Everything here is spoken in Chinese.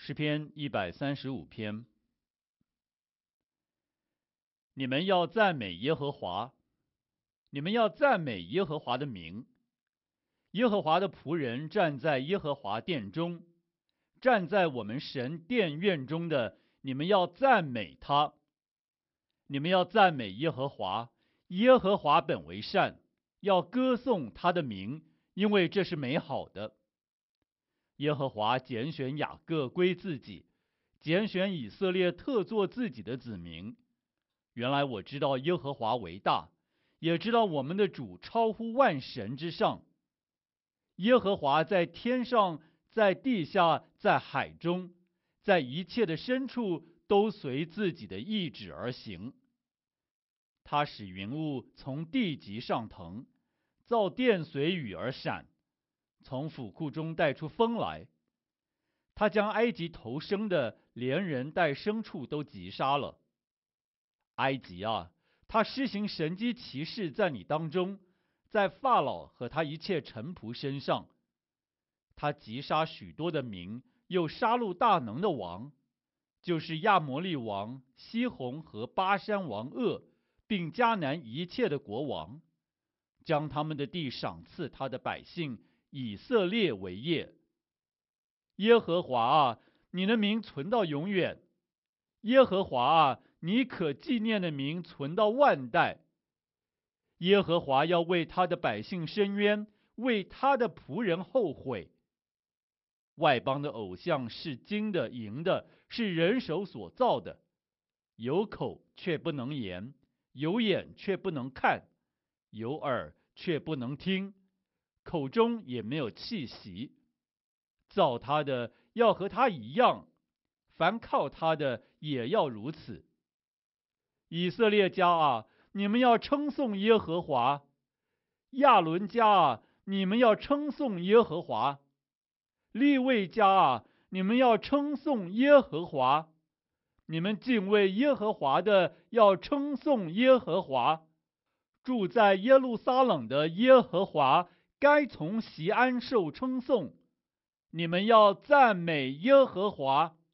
诗篇135篇。你们要赞美耶和华，你们要赞美耶和华的名。耶和华的仆人站在耶和华殿中，站在我们神殿院中的，你们要赞美他。你们要赞美耶和华，耶和华本为善，要歌颂他的名，因为这是美好的。耶和华拣选雅各归自己，拣选以色列特作自己的子民。原来我知道耶和华为大，也知道我们的主超乎万神之上。耶和华在天上，在地下，在海中，在一切的深处，都随自己的意志而行。他使云雾从地极上腾，造电随雨而闪，从府库中带出风来。他将埃及头生的，连人带牲畜都击杀了。埃及啊，他施行神迹奇事在你当中，在法老和他一切臣仆身上。他击杀许多的民，又杀戮大能的王，就是亚摩利王西宏和巴珊王噩，并迦南一切的国王，将他们的地赏赐他的百姓以色列为业。耶和华啊，你的名存到永远。耶和华啊，你可纪念的名存到万代。耶和华要为他的百姓伸冤，为他的仆人后悔。外邦的偶像是金的银的，是人手所造的，有口却不能言，有眼却不能看，有耳却不能听，口中也没有气息。造他的要和他一样，凡靠他的也要如此。以色列家啊，你们要称颂耶和华；亚伦家啊，你们要称颂耶和华；利未家啊，你们要称颂耶和华。你们敬畏耶和华的，要称颂耶和华。住在耶路撒冷的耶和华，该从锡安受称颂。你们要赞美耶和华。